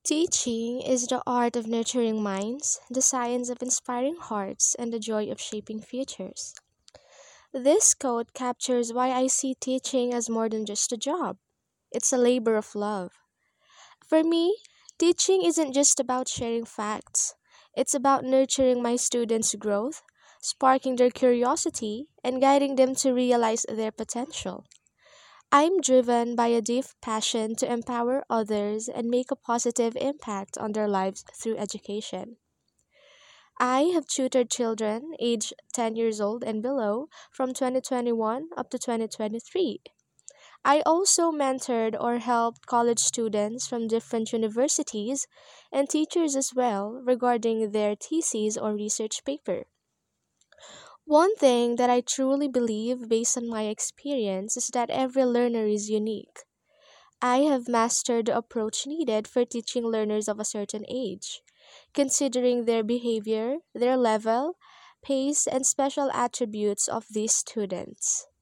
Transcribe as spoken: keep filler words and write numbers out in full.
Teaching is the art of nurturing minds, the science of inspiring hearts, and the joy of shaping futures. This quote captures why I see teaching as more than just a job. It's a labor of love. For me, teaching isn't just about sharing facts, it's about nurturing my students' growth, sparking their curiosity, and guiding them to realize their potential. I'm driven by a deep passion to empower others and make a positive impact on their lives through education. I have tutored children aged ten years old and below from twenty twenty-one up to twenty twenty-three. I also mentored or helped college students from different universities and teachers as well regarding their theses or research paper. One thing that I truly believe based on my experience is that every learner is unique. I have mastered the approach needed for teaching learners of a certain age, considering their behavior, their level, pace, and special attributes of these students.